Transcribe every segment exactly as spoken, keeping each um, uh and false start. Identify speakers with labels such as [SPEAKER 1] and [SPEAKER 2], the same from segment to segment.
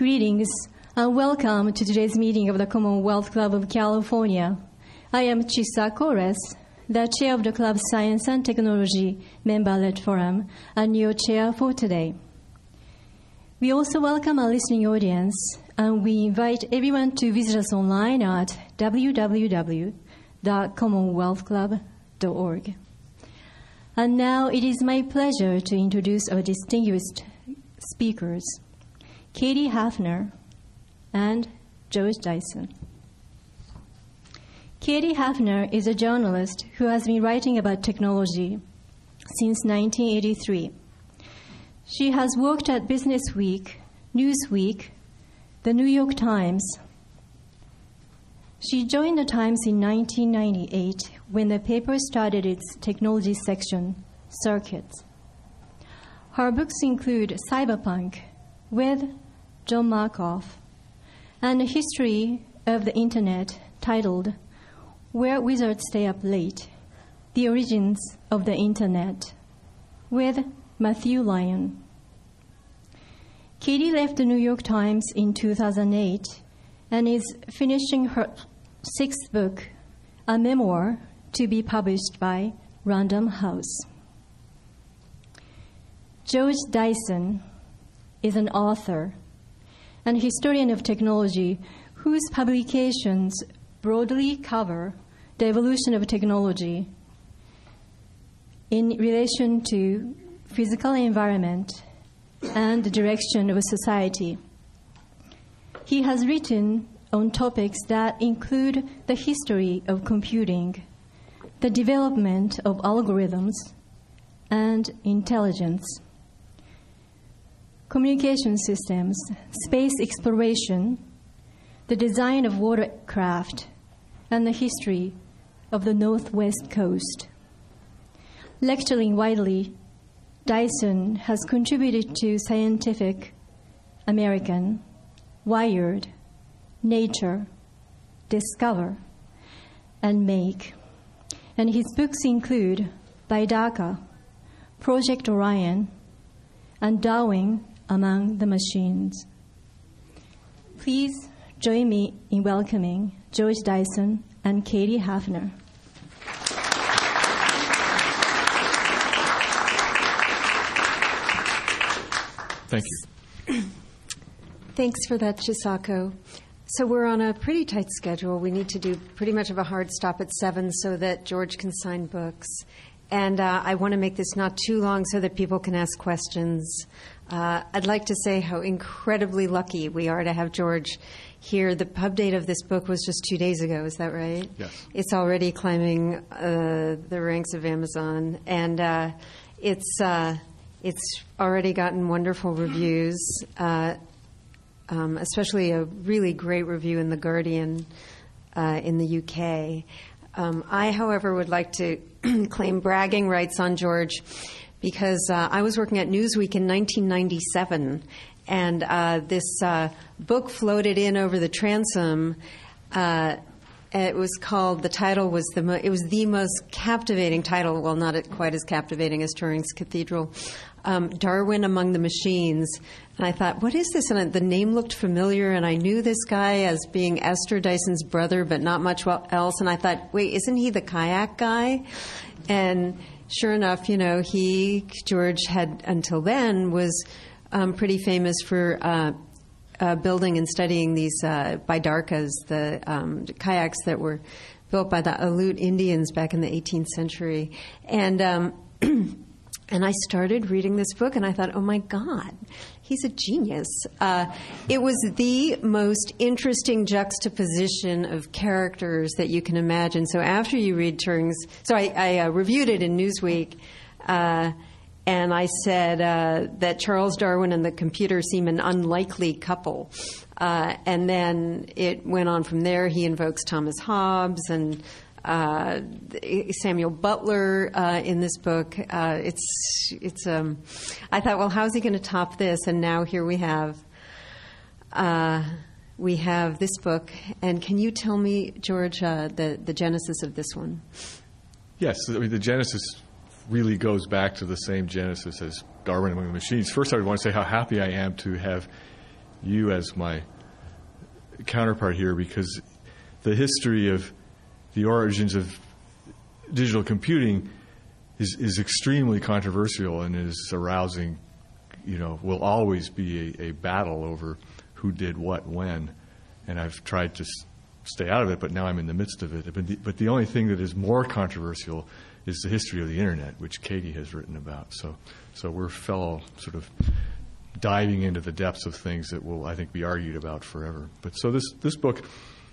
[SPEAKER 1] Greetings and welcome to today's meeting of the Commonwealth Club of California. I am Chisako Res, the chair of the club's Science and Technology member-led forum and your chair for today. We also welcome our listening audience, and we invite everyone to visit us online at w w w dot commonwealth club dot org. And now it is my pleasure to introduce our distinguished speakers, Katie Hafner and George Dyson. Katie Hafner is a journalist who has been writing about technology since nineteen eighty-three. She has worked at Business Week, Newsweek, the New York Times. She joined the Times in nineteen ninety-eight when the paper started its technology section, Circuits. Her books include Cyberpunk with John Markoff and a history of the Internet titled Where Wizards Stay Up Late, The Origins of the Internet with Matthew Lyon. Katie left the New York Times in two thousand eight and is finishing her sixth book, a memoir to be published by Random House. George Dyson is an author and historian of technology whose publications broadly cover the evolution of technology in relation to physical environment and the direction of a society. He has written on topics that include the history of computing, the development of algorithms, and intelligence, communication systems, space exploration, the design of watercraft, and the history of the Northwest Coast. Lecturing widely, Dyson has contributed to Scientific American, Wired, Nature, Discover, and Make. And his books include Baidaka, Project Orion, and Darwin Among the Machines. Please join me in welcoming George Dyson and Katie Hafner.
[SPEAKER 2] Thank you.
[SPEAKER 3] Thanks for that, Chisako. So we're on a pretty tight schedule. We need to do pretty much of a hard stop at seven so that George can sign books. And uh, I want to make this not too long so that people can ask questions. Uh, I'd like to say how incredibly lucky we are to have George here. The pub date of this book was just two days ago. Is that right?
[SPEAKER 2] Yes.
[SPEAKER 3] It's already climbing uh, the ranks of Amazon. And uh, it's... Uh, It's already gotten wonderful reviews, uh, um, especially a really great review in The Guardian uh, in the U K. Um, I, however, would like to claim bragging rights on George because uh, I was working at Newsweek in nineteen ninety-seven, and uh, this uh, book floated in over the transom. Uh, It was called, the title was the, mo- it was the most captivating title, well, not quite as captivating as Turing's Cathedral, um, Darwin Among the Machines. And I thought, what is this? And the name looked familiar, and I knew this guy as being Esther Dyson's brother, but not much else. And I thought, wait, isn't he the kayak guy? And sure enough, you know, he, George, had until then was um, pretty famous for uh, Uh, building and studying these uh, Baidarkas, the um, kayaks that were built by the Aleut Indians back in the eighteenth century. And um, and I started reading this book, and I thought, oh, my God, he's a genius. Uh, it was the most interesting juxtaposition of characters that you can imagine. So after you read Turing's... So I, I uh, reviewed it in Newsweek, uh and I said uh, that Charles Darwin and the computer seem an unlikely couple. Uh, and then it went on from there. He invokes Thomas Hobbes and uh, Samuel Butler uh, in this book. Uh, it's it's. Um, I thought, well, how's he going to top this? And now here we have uh, we have this book. And can you tell me, George, uh, the the genesis of this one?
[SPEAKER 2] Yes, I mean, the genesis really goes back to the same genesis as Darwin Among the Machines. First, I want to say how happy I am to have you as my counterpart here, because the history of the origins of digital computing is, is extremely controversial and is arousing, you know, will always be a, a battle over who did what when. And I've tried to s- stay out of it, but now I'm in the midst of it. But the, but the only thing that is more controversial is the history of the Internet, which Katie has written about. So, so we're fellow sort of diving into the depths of things that will, I think, be argued about forever. But so this, this book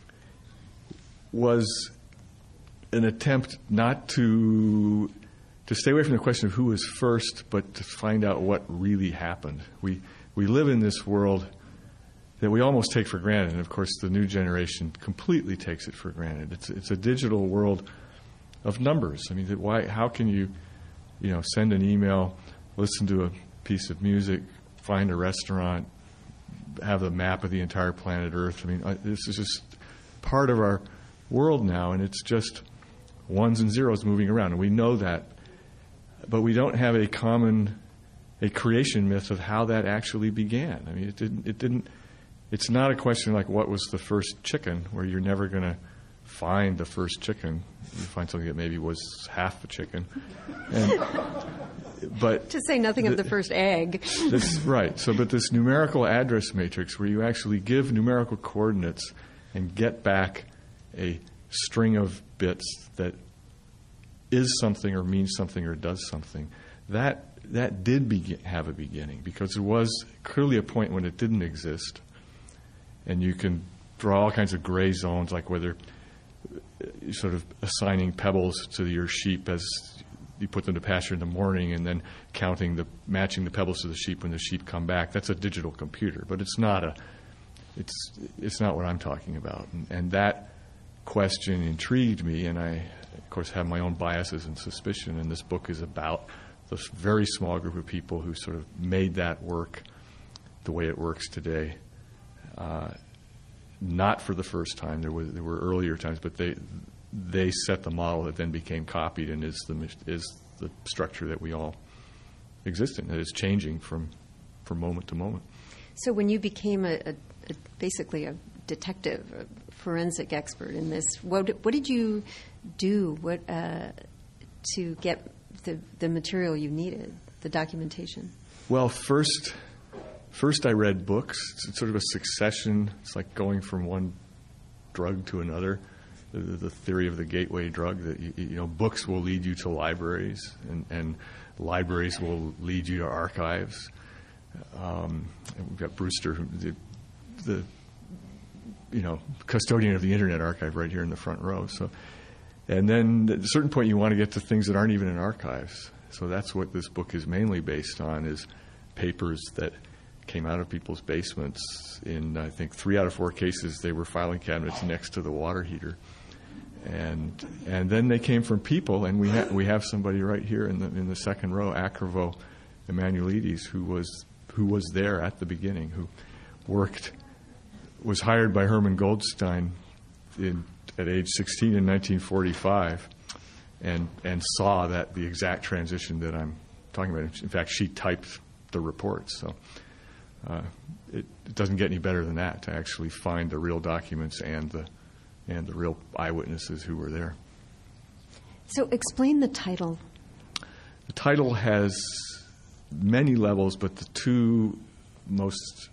[SPEAKER 2] was an attempt not to to stay away from the question of who was first, but to find out what really happened. We we live in this world that we almost take for granted, and of course the new generation completely takes it for granted. It's it's a digital world of numbers. I mean, that why? How can you, you know, send an email, listen to a piece of music, find a restaurant, have a map of the entire planet Earth? I mean, I, this is just part of our world now, and it's just ones and zeros moving around, and we know that, but we don't have a common, a creation myth of how that actually began. I mean, it didn't. It didn't. It's not a question like what was the first chicken, where you're never going to find the first chicken. You find something that maybe was half a chicken, and, but
[SPEAKER 3] to say nothing the, of the first egg.
[SPEAKER 2] This, right. So, but this numerical address matrix, where you actually give numerical coordinates and get back a string of bits that is something or means something or does something, that that did begin, have a beginning, because there was clearly a point when it didn't exist. And you can draw all kinds of gray zones, like whether you're sort of assigning pebbles to your sheep as you put them to pasture in the morning, and then counting the matching the pebbles to the sheep when the sheep come back. That's a digital computer, but it's not a it's it's not what I'm talking about. And, and that question intrigued me, and I, of course, have my own biases and suspicion. And this book is about this very small group of people who sort of made that work the way it works today. Uh, not for the first time. There was there were earlier times, but they they set the model that then became copied and is the is the structure that we all exist in. That is changing from from moment to moment.
[SPEAKER 3] So when you became a, a, a basically a detective, a forensic expert in this, what what did you do? What uh, to get the the material you needed, the documentation?
[SPEAKER 2] Well, first. First, I read books. It's sort of a succession. It's like going from one drug to another. The, the theory of the gateway drug, that you, you know, books will lead you to libraries, and, and libraries will lead you to archives. Um, and we've got Brewster, the, the you know custodian of the Internet Archive, right here in the front row. So, and then at a certain point, you want to get to things that aren't even in archives. So that's what this book is mainly based on: is papers that came out of people's basements. In, I think, three out of four cases, they were filing cabinets next to the water heater. And and then they came from people, and we, ha- we have somebody right here in the in the second row, Acrivo Emanuelides, who was who was there at the beginning, who worked, was hired by Herman Goldstein in, at age sixteen in nineteen forty-five, and, and saw that the exact transition that I'm talking about. In fact, she typed the reports, so... Uh, it, it doesn't get any better than that, to actually find the real documents and the and the real eyewitnesses who were there.
[SPEAKER 3] So explain the title.
[SPEAKER 2] The title has many levels, but the two most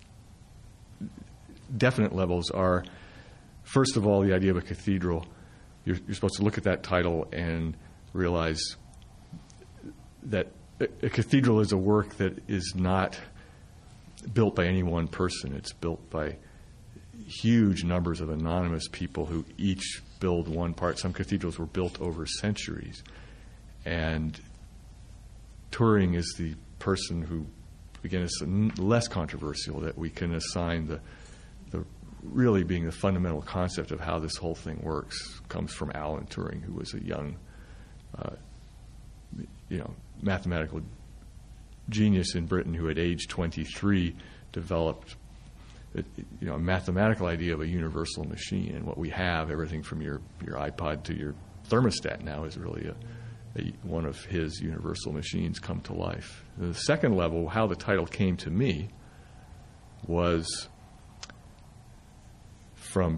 [SPEAKER 2] definite levels are, first of all, the idea of a cathedral. You're, you're supposed to look at that title and realize that a, a cathedral is a work that is not built by any one person. It's built by huge numbers of anonymous people who each build one part. Some cathedrals were built over centuries. And Turing is the person who, again, is less controversial, that we can assign the, the really being the fundamental concept of how this whole thing works comes from Alan Turing, who was a young, uh, you know, mathematical genius in Britain who at age twenty-three developed a, you know, a mathematical idea of a universal machine. And what we have, everything from your, your iPod to your thermostat now, is really a, a, one of his universal machines come to life. The second level, how the title came to me, was from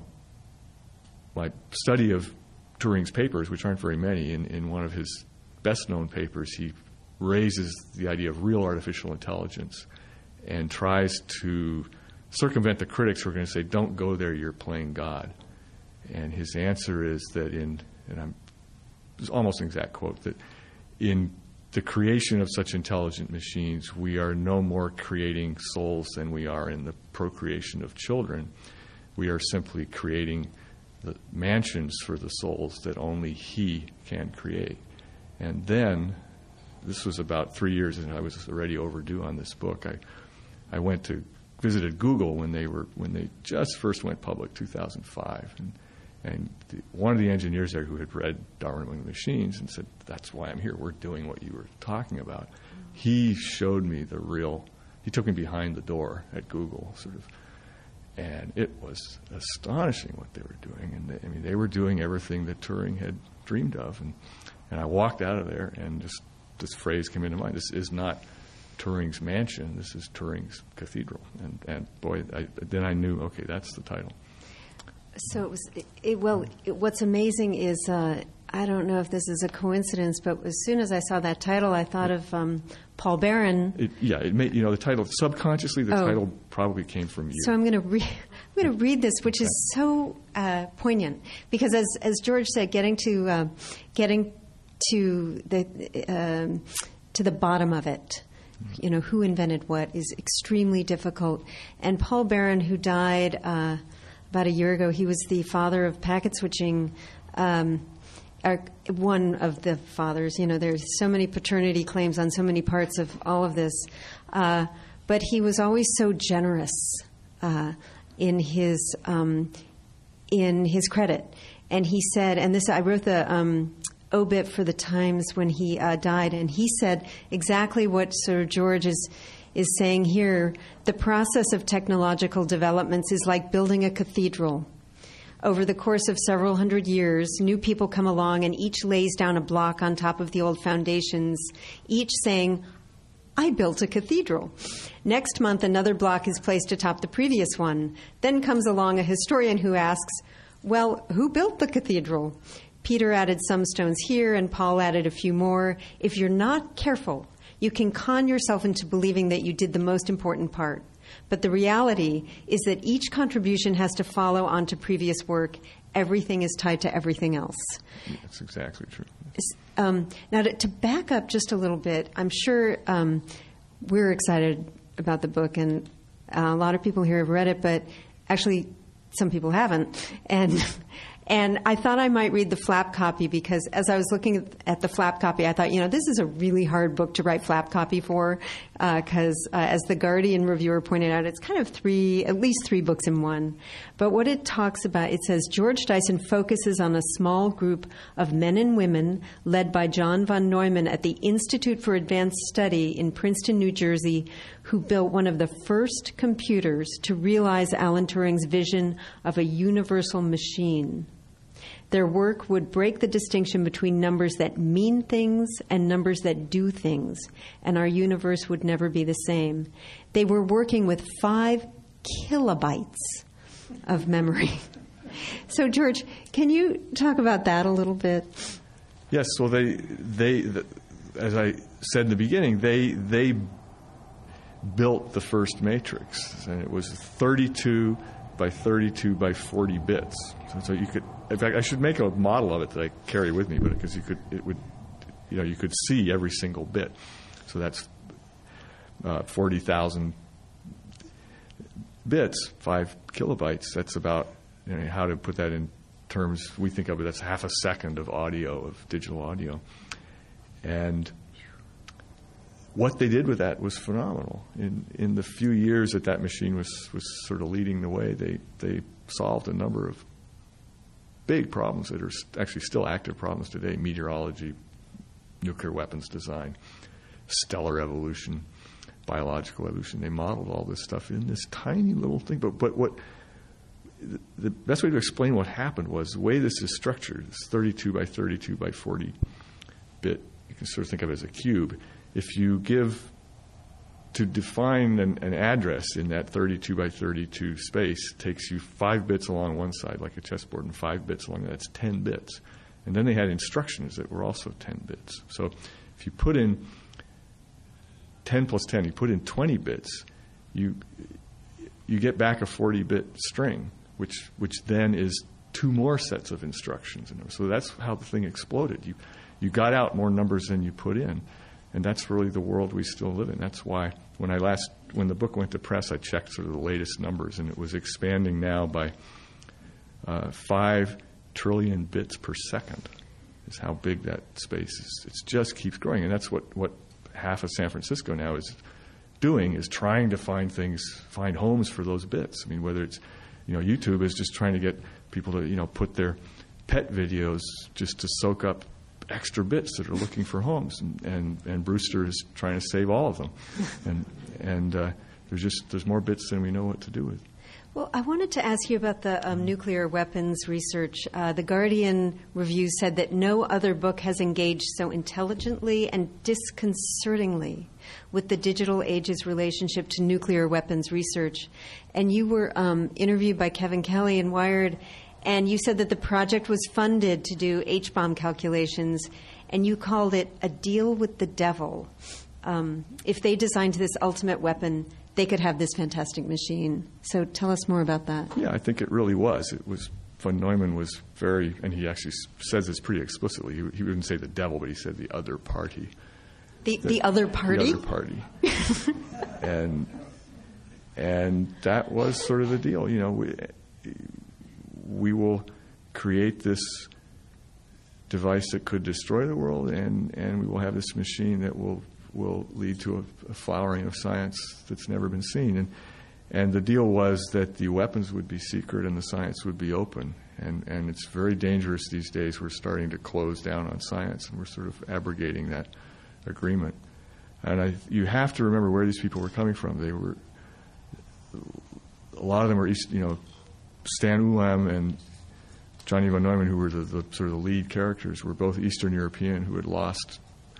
[SPEAKER 2] my study of Turing's papers, which aren't very many. In, in one of his best-known papers, he raises the idea of real artificial intelligence and tries to circumvent the critics who are going to say, don't go there, you're playing God. And his answer is that in, and I'm, it's almost an exact quote, that in the creation of such intelligent machines, we are no more creating souls than we are in the procreation of children. We are simply creating the mansions for the souls that only he can create. And then, this was about three years, and I was already overdue on this book. I, I went to visited Google when they were when they just first went public, two thousand five, and and the, one of the engineers there who had read Darwin Among the Machines and said, "That's why I'm here. We're doing what you were talking about." He showed me the real. He took me behind the door at Google, sort of. And it was astonishing what they were doing. And they, I mean, they were doing everything that Turing had dreamed of. And, and I walked out of there, and just this phrase came into mind. This is not Turing's mansion. This is Turing's cathedral. And, and boy, I, then I knew, okay, that's the title.
[SPEAKER 3] So it was, it, it, well, it, what's amazing is, uh, I don't know if this is a coincidence, but as soon as I saw that title, I thought of um, Paul Barron.
[SPEAKER 2] It, yeah, it made, you know, the title, subconsciously, the
[SPEAKER 3] oh.
[SPEAKER 2] title probably came from you.
[SPEAKER 3] So I'm going to read, I'm going to read this, which is so uh, poignant, because as as George said, getting to uh, getting to the um, to the bottom of it, you know, who invented what, is extremely difficult. And Paul Barron, who died uh, about a year ago, he was the father of packet switching. Um, Are one of the fathers. You know, there's so many paternity claims on so many parts of all of this. Uh, but he was always so generous uh, in his um, in his credit. And he said, and this I wrote the um, obit for the Times when he uh, died, and he said exactly what Sir George is is saying here. The process of technological developments is like building a cathedral. Over the course of several hundred years, new people come along and each lays down a block on top of the old foundations, each saying, I built a cathedral. Next month, another block is placed atop the previous one. Then comes along a historian who asks, well, who built the cathedral? Peter added some stones here and Paul added a few more. If you're not careful, you can con yourself into believing that you did the most important part. But the reality is that each contribution has to follow on to previous work. Everything is tied to everything else.
[SPEAKER 2] That's exactly true.
[SPEAKER 3] Um, now, to, to back up just a little bit, I'm sure um, we're excited about the book, and uh, a lot of people here have read it, but actually some people haven't. And And I thought I might read the flap copy because as I was looking at the flap copy, I thought, you know, this is a really hard book to write flap copy for because, uh, uh, as the Guardian reviewer pointed out, it's kind of three, at least three books in one. But what it talks about, it says, George Dyson focuses on a small group of men and women led by John von Neumann at the Institute for Advanced Study in Princeton, New Jersey, who built one of the first computers to realize Alan Turing's vision of a universal machine. Their work would break the distinction between numbers that mean things and numbers that do things, and our universe would never be the same. They were working with five kilobytes of memory. So, George, can you talk about that a little bit?
[SPEAKER 2] Yes. Well, they, they, the, as I said in the beginning, they, they built the first matrix, and it was thirty-two by thirty-two by forty bits. So, so you could, in fact, I should make a model of it that I carry with me, but because you could, it would, you know, you could see every single bit. So that's uh, forty thousand bits, five kilobytes. That's about, you know, how to put that in terms. We think of it as half a second of audio, of digital audio, and what they did with that was phenomenal. In in the few years that that machine was, was sort of leading the way, they they solved a number of big problems that are actually still active problems today: meteorology, nuclear weapons design, stellar evolution, biological evolution. They modeled all this stuff in this tiny little thing. But but what the best way to explain what happened was the way this is structured. It's thirty-two by thirty-two by forty bit. You can sort of think of it as a cube. If you give to define an, an address in that thirty-two by thirty-two space takes you five bits along one side, like a chessboard, and five bits along, that's ten bits. And then they had instructions that were also ten bits. So if you put in ten plus ten, you put in twenty bits, you you get back a forty-bit string, which which then is two more sets of instructions. So that's how the thing exploded. You you got out more numbers than you put in. And that's really the world we still live in. That's why when I last, when the book went to press, I checked sort of the latest numbers, and it was expanding now by uh, five trillion bits per second. Is how big that space is. It just keeps growing, and that's what, what half of San Francisco now is doing, is trying to find things, find homes for those bits. I mean, whether it's, you know, YouTube is just trying to get people to, you know, put their pet videos just to soak up extra bits that are looking for homes, and, and, and Brewster is trying to save all of them, and and uh, there's just there's more bits than we know what to do with.
[SPEAKER 3] Well, I wanted to ask you about the um, nuclear weapons research. Uh, the Guardian review said that no other book has engaged so intelligently and disconcertingly with the digital age's relationship to nuclear weapons research. And you were um, interviewed by Kevin Kelly in Wired. And you said that the project was funded to do H-bomb calculations, and you called it a deal with the devil. Um, if they designed this ultimate weapon, they could have this fantastic machine. So tell us more about that.
[SPEAKER 2] Yeah, I think it really was. It was, von Neumann was very, and he actually says this pretty explicitly. He, he wouldn't say the devil, but he said the other party.
[SPEAKER 3] The, the, the other party?
[SPEAKER 2] The other party. and, and that was sort of the deal. You know, we, we will create this device that could destroy the world, and, and we will have this machine that will will lead to a, a flowering of science that's never been seen. And and the deal was that the weapons would be secret and the science would be open. And, and it's very dangerous these days. We're starting to close down on science, and we're sort of abrogating that agreement. And I, you have to remember where these people were coming from. They were, a lot of them were East, you know, Stan Ulam and Johnny von Neumann, who were the, the sort of the lead characters, were both Eastern European who had lost,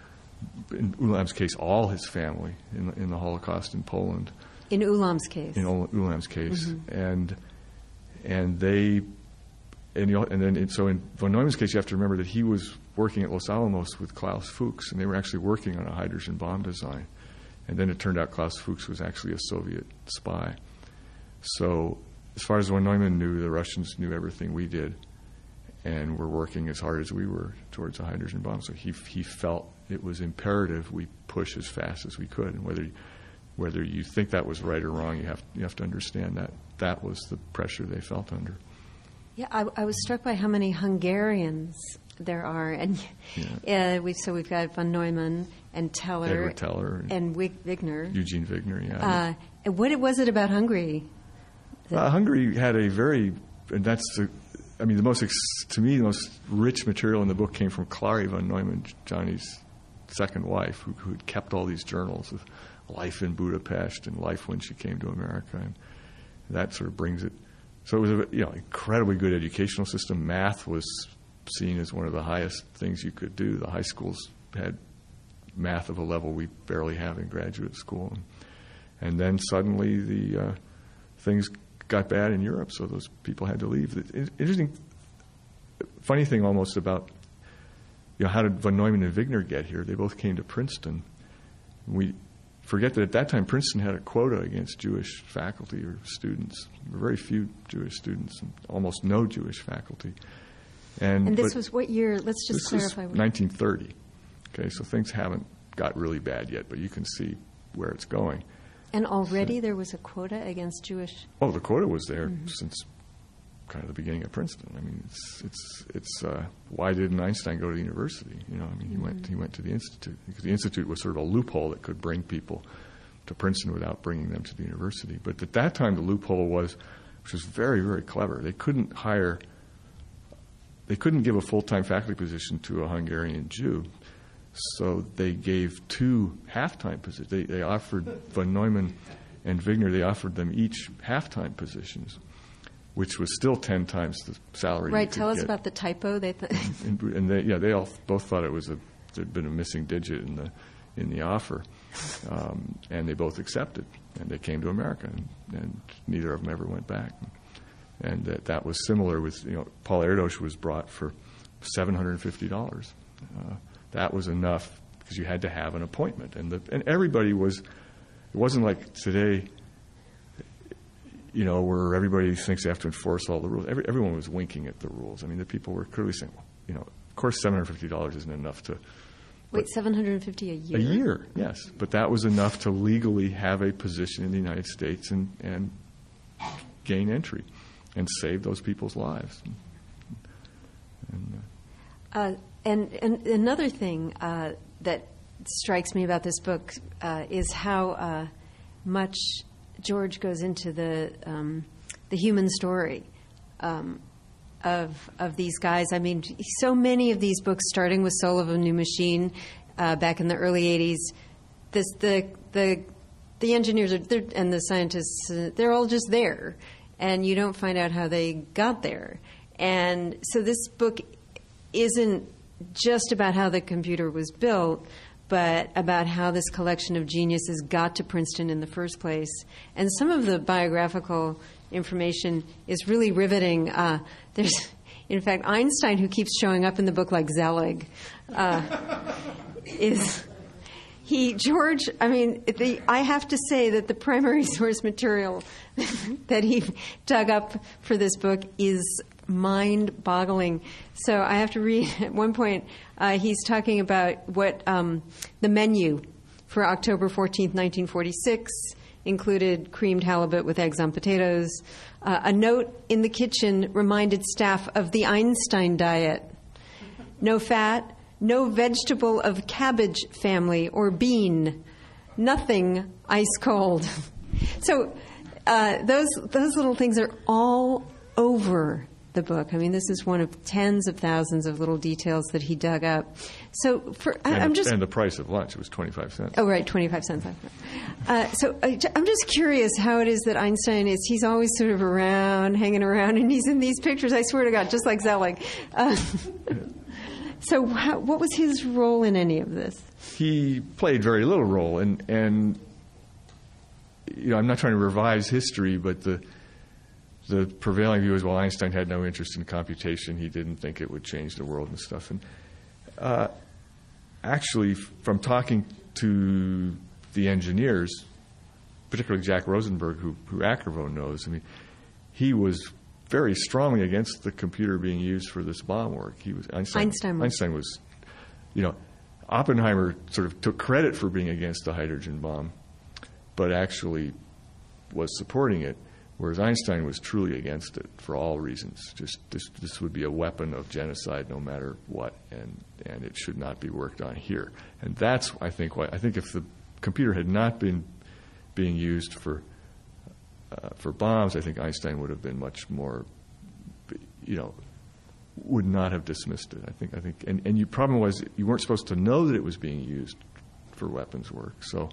[SPEAKER 2] in Ulam's case, all his family in the, in the Holocaust in Poland.
[SPEAKER 3] In Ulam's case.
[SPEAKER 2] In Ulam's case,
[SPEAKER 3] mm-hmm.
[SPEAKER 2] and and they, and you know, and then and so in von Neumann's case, you have to remember that he was working at Los Alamos with Klaus Fuchs, and they were actually working on a hydrogen bomb design. And then it turned out Klaus Fuchs was actually a Soviet spy. So as far as von Neumann knew, the Russians knew everything we did, and were working as hard as we were towards a hydrogen bomb. So he he felt it was imperative we push as fast as we could. And whether whether you think that was right or wrong, you have you have to understand that that was the pressure they felt under.
[SPEAKER 3] Yeah, I, I was struck by how many Hungarians there are, and yeah. uh, we so we've got von Neumann and Teller,
[SPEAKER 2] Edward Teller, and,
[SPEAKER 3] and Wig- Wigner,
[SPEAKER 2] Eugene Wigner. Yeah.
[SPEAKER 3] Uh, and what was it about Hungary?
[SPEAKER 2] Uh, Hungary had a very, and that's the, I mean, the most ex, to me the most rich material in the book came from Clary von Neumann, Johnny's second wife, who who had kept all these journals of life in Budapest and life when she came to America, and that sort of brings it. So it was a you know incredibly good educational system. Math was seen as one of the highest things you could do. The high schools had math of a level we barely have in graduate school, and then suddenly the uh, things got bad in Europe, so those people had to leave. The interesting, funny thing almost about you know how did von Neumann and Wigner get here? They both came to Princeton. We forget that at that time Princeton had a quota against Jewish faculty or students. There were very few Jewish students and almost no Jewish faculty. And,
[SPEAKER 3] and this was what year? Let's just
[SPEAKER 2] this
[SPEAKER 3] clarify.
[SPEAKER 2] This nineteen thirty. Okay, so things haven't got really bad yet, but you can see where it's going.
[SPEAKER 3] And already so, there was a quota against Jewish.
[SPEAKER 2] Oh, the quota was there
[SPEAKER 3] mm-hmm.
[SPEAKER 2] since kind of the beginning of Princeton. I mean, it's it's it's. Uh, why didn't Einstein go to the university? You know, I mean, he mm-hmm. went he went to the institute because the institute was sort of a loophole that could bring people to Princeton without bringing them to the university. But at that time, the loophole was, which was very very clever. They couldn't hire. They couldn't give a full-time faculty position to a Hungarian Jew, so they gave two half-time positions. They, they offered von Neumann and Wigner, they offered them each half-time positions, which was still ten times the salary.
[SPEAKER 3] Right. Tell us
[SPEAKER 2] get.
[SPEAKER 3] about the typo. They th-
[SPEAKER 2] and, and they, yeah, they all both thought it was a there'd been a missing digit in the in the offer. Um, and they both accepted, and they came to America, and, and neither of them ever went back. And that, that was similar with, you know, Paul Erdos was brought for seven hundred fifty dollars. Uh, that was enough because you had to have an appointment. And, the, and everybody was, it wasn't like today, you know, where everybody thinks they have to enforce all the rules. Every, everyone was winking at the rules. I mean, the people were clearly saying, well, you know, of course seven hundred fifty dollars isn't enough to...
[SPEAKER 3] Wait, seven hundred fifty dollars a year?
[SPEAKER 2] A year, yes. But that was enough to legally have a position in the United States and, and gain entry and save those people's lives. And, uh,
[SPEAKER 3] uh, and, and another thing uh, that strikes me about this book uh, is how uh, much George goes into the um, the human story um, of of these guys. I mean, so many of these books, starting with Soul of a New Machine uh, back in the early eighties, this the the the engineers are, and the scientists, uh, they're all just there, and you don't find out how they got there. And so this book isn't just about how the computer was built, but about how this collection of geniuses got to Princeton in the first place. And some of the biographical information is really riveting. Uh, there's, in fact, Einstein, who keeps showing up in the book like Zelig, uh, is he George? I mean, the, I have to say that the primary source material that he dug up for this book is mind-boggling. So I have to read at one point. Uh, he's talking about what um, the menu for October fourteenth, nineteen forty-six included: creamed halibut with eggs on potatoes. Uh, a note in the kitchen reminded staff of the Einstein diet: no fat, no vegetable of cabbage family or bean, nothing ice cold. So uh, those those little things are all over the book. I mean, this is one of tens of thousands of little details that he dug up. So for I,
[SPEAKER 2] and,
[SPEAKER 3] I'm just
[SPEAKER 2] and the price of lunch was twenty-five cents.
[SPEAKER 3] Oh, right, twenty-five cents. Uh, so I, I'm just curious how it is that Einstein is. He's always sort of around, hanging around, and he's in these pictures. I swear to God, just like Zelig. Uh, so, how, what was his role in any of this?
[SPEAKER 2] He played very little role, and and you know, I'm not trying to revise history, but the. The prevailing view is, well, Einstein had no interest in computation. He didn't think it would change the world and stuff. And uh, actually, from talking to the engineers, particularly Jack Rosenberg, who, who Ackervo knows, I mean, he was very strongly against the computer being used for this bomb work. He was Einstein.
[SPEAKER 3] Einstein was.
[SPEAKER 2] Einstein was, you know, Oppenheimer sort of took credit for being against the hydrogen bomb, but actually was supporting it. Whereas Einstein was truly against it for all reasons. Just this, this would be a weapon of genocide no matter what, and, and it should not be worked on here. And that's, I think, why I think if the computer had not been being used for uh, for bombs, I think Einstein would have been much more, you know, would not have dismissed it. I think, I think, and and your problem was that you weren't supposed to know that it was being used for weapons work, so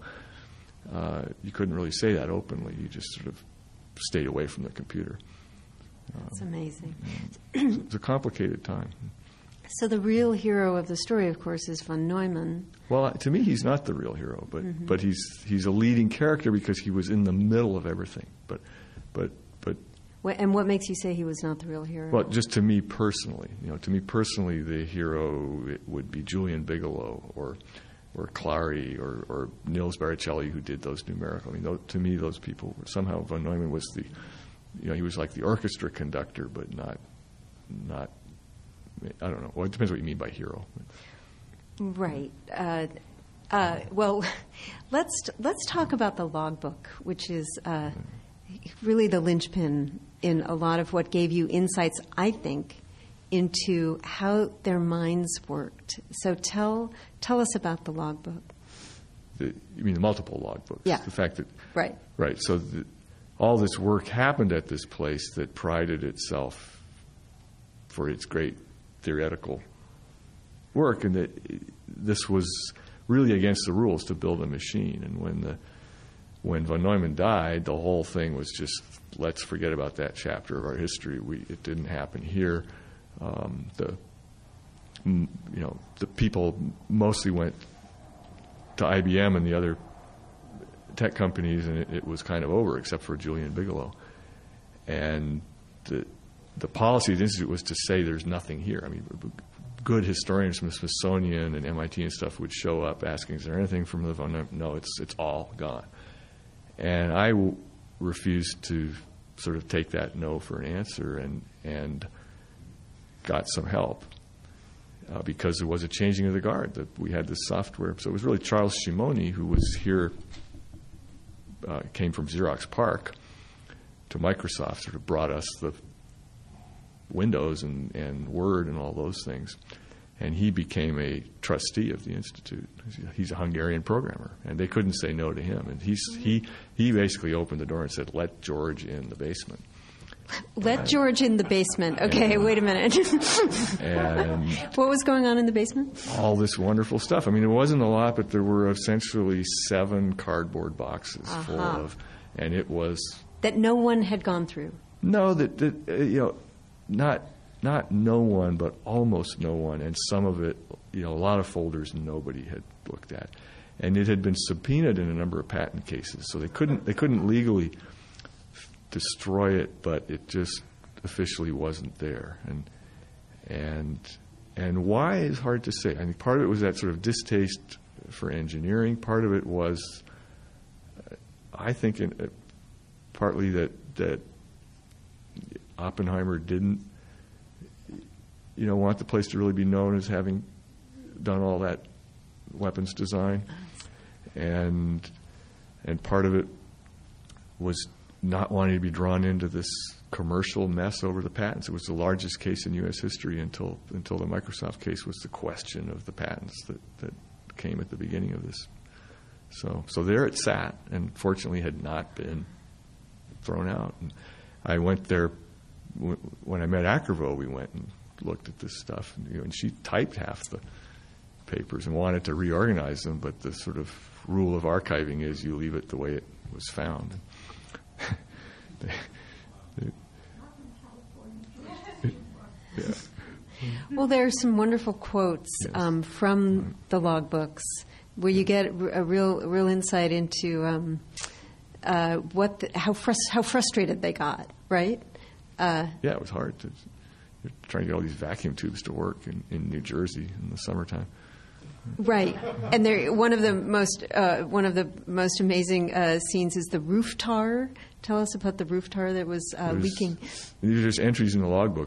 [SPEAKER 2] uh, you couldn't really say that openly. You just sort of stayed away from the computer.
[SPEAKER 3] That's um, amazing.
[SPEAKER 2] It's a complicated time.
[SPEAKER 3] So the real hero of the story, of course, is von Neumann.
[SPEAKER 2] Well, to me, he's not the real hero, but mm-hmm. but he's he's a leading character because he was in the middle of everything. But but but.
[SPEAKER 3] And what makes you say he was not the real hero?
[SPEAKER 2] Well, just to me personally, you know, to me personally, the hero it would be Julian Bigelow or. or Clary, or, or Nils Baricelli, who did those numerical. I mean, those, to me, those people were, somehow von Neumann was the, you know, he was like the orchestra conductor, but not, not. I don't know. Well, it depends what you mean by hero.
[SPEAKER 3] Right. Uh, uh, well, let's let's talk about the logbook, which is uh, really the linchpin in a lot of what gave you insights, I think, into how their minds worked. So tell tell us about the logbook.
[SPEAKER 2] The, you mean the multiple logbooks?
[SPEAKER 3] Yeah.
[SPEAKER 2] The fact that
[SPEAKER 3] right,
[SPEAKER 2] right. So the, all this work happened at this place that prided itself for its great theoretical work, and that this was really against the rules to build a machine. And when the when von Neumann died, the whole thing was just, let's forget about that chapter of our history. We it didn't happen here. Um, the you know the people mostly went to I B M and the other tech companies, and it, it was kind of over, except for Julian Bigelow. And the the policy of the Institute was to say there's nothing here. I mean, good historians from the Smithsonian and M I T and stuff would show up asking, is there anything from the phone? No, it's it's all gone. And I w- refused to sort of take that no for an answer, and and got some help uh, because there was a changing of the guard, that we had this software. So it was really Charles Shimoni, who was here, uh, came from Xerox PARC to Microsoft, sort of brought us the Windows and, and Word and all those things. And he became a trustee of the Institute. He's a Hungarian programmer, and they couldn't say no to him. And he's, he he basically opened the door and said, let George in the basement.
[SPEAKER 3] Let George in the basement. Okay,
[SPEAKER 2] and,
[SPEAKER 3] wait a minute.
[SPEAKER 2] And
[SPEAKER 3] what was going on in the basement?
[SPEAKER 2] All this wonderful stuff. I mean, it wasn't a lot, but there were essentially seven cardboard boxes uh-huh. full of, and it was...
[SPEAKER 3] That no one had gone through.
[SPEAKER 2] No, that, that uh, you know, not... Not no one, but almost no one, and some of it, you know, a lot of folders nobody had looked at, and it had been subpoenaed in a number of patent cases, so they couldn't they couldn't legally destroy it, but it just officially wasn't there, and and and why is hard to say. I think part of it was that sort of distaste for engineering. Part of it was, uh, I think, in, uh, partly that that Oppenheimer didn't. You know, want the place to really be known as having done all that weapons design, and and part of it was not wanting to be drawn into this commercial mess over the patents. It was the largest case in U S history until until the Microsoft case was the question of the patents that, that came at the beginning of this. So so there it sat, and fortunately had not been thrown out. And I went there w- when I met Akervo. We went and looked at this stuff, and, you know, and she typed half the papers and wanted to reorganize them, but the sort of rule of archiving is you leave it the way it was found. they, they, yeah.
[SPEAKER 3] Well, there are some wonderful quotes yes. um, from the logbooks where you get a real, a real insight into um, uh, what, the, how frust- how frustrated they got. Right? Uh,
[SPEAKER 2] yeah, it was hard to. You're trying to get all these vacuum tubes to work in, in New Jersey in the summertime.
[SPEAKER 3] Right, and there, one of the most uh, one of the most amazing uh, scenes is the roof tar. Tell us about the roof tar that was uh, leaking.
[SPEAKER 2] There's entries in the logbook,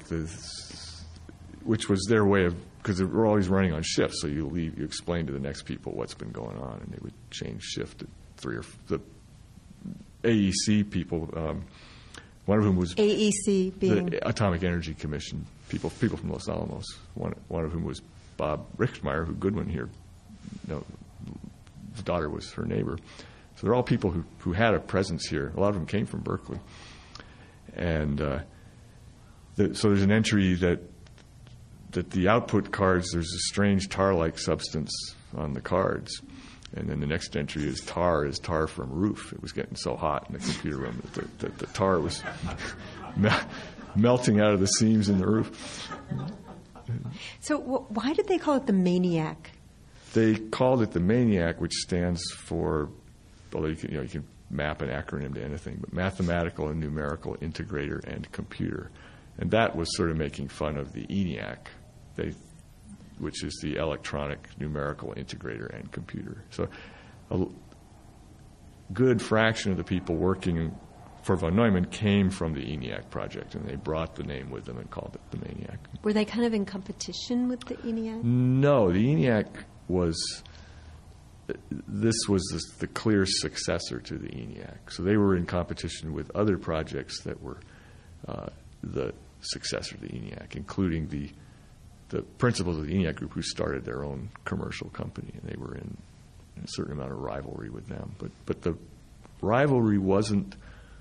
[SPEAKER 2] which was their way of, because they were always running on shifts. So you leave, you explain to the next people what's been going on, and they would change shift at three or the A E C people. Um, One of whom was
[SPEAKER 3] A E C being
[SPEAKER 2] the Atomic Energy Commission people, people from Los Alamos. One, one of whom was Bob Richtmeyer, who Goodwin here, you know, his daughter was her neighbor. So they're all people who, who had a presence here. A lot of them came from Berkeley, and uh, the, so there's an entry that that the output cards, there's a strange tar-like substance on the cards. And then the next entry is tar is tar from roof. It was getting so hot in the computer room that the, the, the tar was mel- melting out of the seams in the roof.
[SPEAKER 3] So w- why did they call it the MANIAC?
[SPEAKER 2] They called it the MANIAC, which stands for, although you can, you know, you can map an acronym to anything, but Mathematical and Numerical Integrator and Computer. And that was sort of making fun of the ENIAC. They which is the Electronic Numerical Integrator and Computer. So a good fraction of the people working for von Neumann came from the ENIAC project, and they brought the name with them and called it the MANIAC.
[SPEAKER 3] Were they kind of in competition with the ENIAC?
[SPEAKER 2] No, the ENIAC was, this was the clear successor to the ENIAC. So they were in competition with other projects that were uh, the successor to the ENIAC, including the the principals of the ENIAC group who started their own commercial company, and they were in, in a certain amount of rivalry with them. But but the rivalry wasn't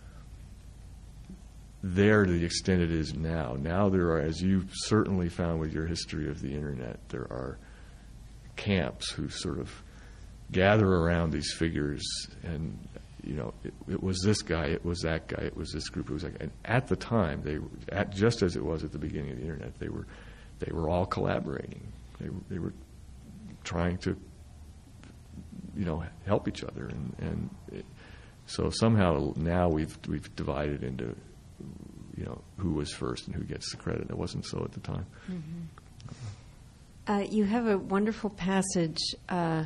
[SPEAKER 2] there to the extent it is now. Now there are, as you've certainly found with your history of the Internet, there are camps who sort of gather around these figures, and you know, it, it was this guy, it was that guy, it was this group, it was that guy. And at the time, they at, just as it was at the beginning of the Internet, they were They were all collaborating. They, they were trying to you know, help each other. And, and it, so somehow now we've we've divided into, you know, who was first and who gets the credit. It wasn't so at the time.
[SPEAKER 3] Mm-hmm. Uh, you have a wonderful passage. Uh,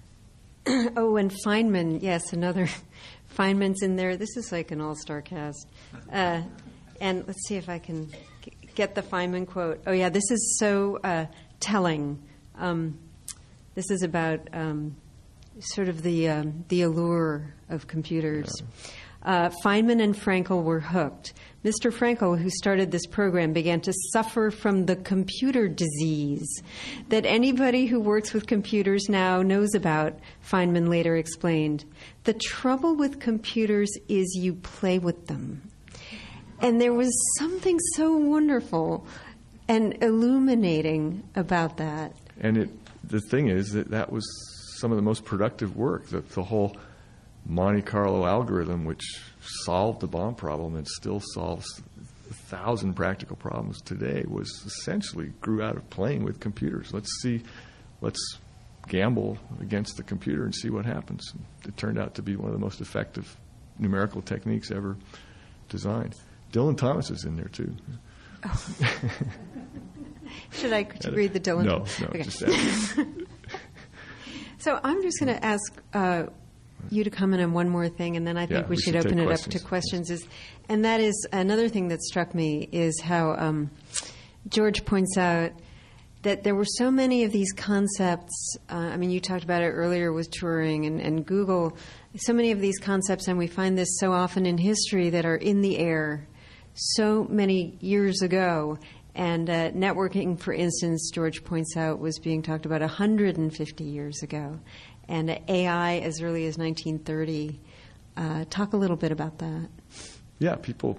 [SPEAKER 3] oh, and Feynman, yes, another Feynman's in there. This is like an all-star cast. Uh, and let's see if I can g- get the Feynman quote. Oh, yeah, this is so uh, telling. Um, this is about um, sort of the um, the allure of computers. Yeah. Uh, Feynman and Frankel were hooked. Mister Frankel, who started this program, began to suffer from the computer disease that anybody who works with computers now knows about, Feynman later explained. The trouble with computers is you play with them. And there was something so wonderful and illuminating about that.
[SPEAKER 2] And it, the thing is that that was some of the most productive work, the, the whole Monte Carlo algorithm, which solved the bomb problem and still solves a thousand practical problems today, was essentially grew out of playing with computers. Let's see, let's gamble against the computer and see what happens. It turned out to be one of the most effective numerical techniques ever designed. Dylan Thomas is in there too.
[SPEAKER 3] Oh. Should I read the Dylan?
[SPEAKER 2] No, no,
[SPEAKER 3] okay.
[SPEAKER 2] just ask.
[SPEAKER 3] So I'm just going to ask uh, you to comment on one more thing, and then I think
[SPEAKER 2] yeah,
[SPEAKER 3] we,
[SPEAKER 2] we
[SPEAKER 3] should,
[SPEAKER 2] should
[SPEAKER 3] open it
[SPEAKER 2] questions.
[SPEAKER 3] up to questions. Is, and that is another thing that struck me is how um, George points out that there were so many of these concepts. Uh, I mean, you talked about it earlier with Turing and, and Google. So many of these concepts, and we find this so often in history, that are in the air so many years ago. And uh, networking, for instance, George points out, was being talked about one hundred fifty years ago. And uh, A I as early as nineteen thirty. Uh, talk a little bit about that.
[SPEAKER 2] Yeah, people,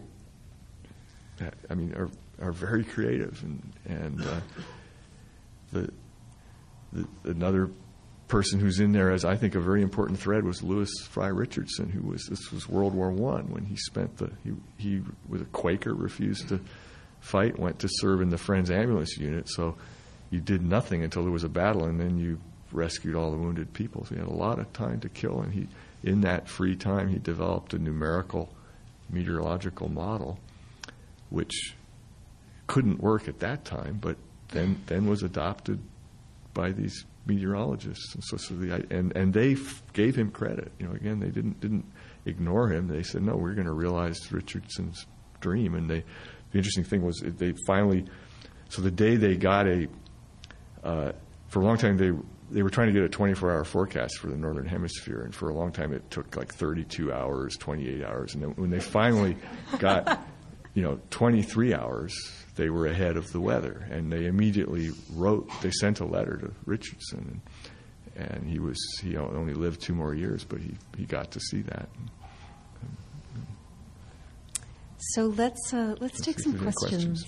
[SPEAKER 2] I mean, are are very creative. And, and uh, the, the another person who's in there as, I think, a very important thread was Louis Fry Richardson, who was, this was World War One, when he spent the, he, he was a Quaker, refused to fight, went to serve in the Friends Ambulance Unit. So you did nothing until there was a battle, and then you rescued all the wounded people. So he had a lot of time to kill, and he, in that free time, he developed a numerical meteorological model, which couldn't work at that time, but then then was adopted by these meteorologists, and so, so the and and they f- gave him credit. You know, again, they didn't didn't ignore him. They said, no, we're going to realize Richardson's dream, and they. The interesting thing was they finally, so the day they got a, uh, for a long time they they were trying to get a twenty-four hour forecast for the Northern Hemisphere, and for a long time it took like thirty-two hours, twenty-eight hours, and then when they finally got, you know, twenty-three hours, they were ahead of the weather, and they immediately wrote, they sent a letter to Richardson, and, and he was, he only lived two more years, but he, he got to see that.
[SPEAKER 3] So let's uh, let's, let's take some questions. questions.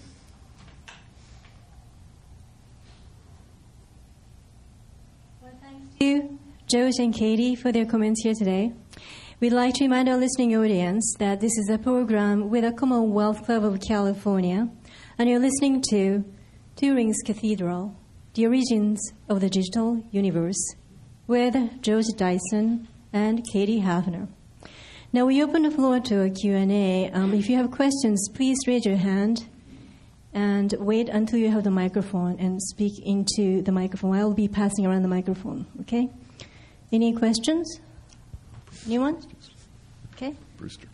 [SPEAKER 1] Well, thanks to you, George and Katie, for their comments here today. We'd like to remind our listening audience that this is a program with the Commonwealth Club of California, and you're listening to Turing's Cathedral, The Origins of the Digital Universe, with George Dyson and Katie Hafner. Now we open the floor to a Q and A. Um, if you have questions, please raise your hand and wait until you have the microphone and speak into the microphone. I will be passing around the microphone, okay? Any questions? Anyone? Okay.
[SPEAKER 2] Brewster.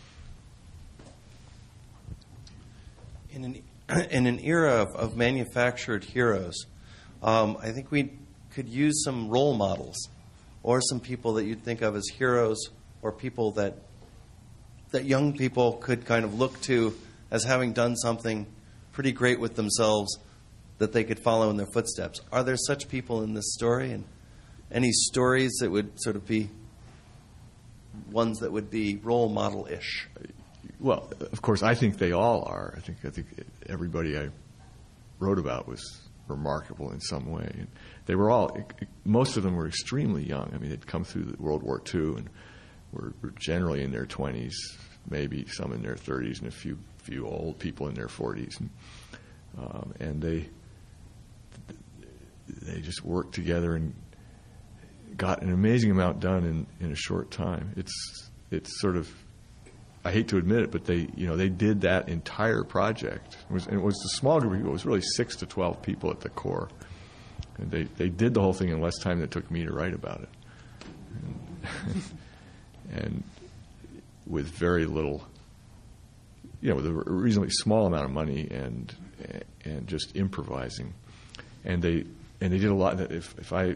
[SPEAKER 4] In an, in an era of, of manufactured heroes, um, I think we could use some role models or some people that you'd think of as heroes, or people that that young people could kind of look to as having done something pretty great with themselves that they could follow in their footsteps. Are there such people in this story, and any stories that would sort of be ones that would be role model-ish?
[SPEAKER 2] Well, of course, I think they all are. I think I think everybody I wrote about was remarkable in some way. And they were all, most of them were extremely young. I mean, they'd come through World War Two and were, were generally in their twenties, maybe some in their thirties, and a few few old people in their forties. And, um, and they they just worked together and got an amazing amount done in, in a short time. It's it's sort of, I hate to admit it, but they you know they did that entire project. It was, and it was a small group of people. It was really six to twelve people at the core, and they they did the whole thing in less time than it took me to write about it, and, and with very little, you know, with a reasonably small amount of money and and just improvising, and they and they did a lot. If if I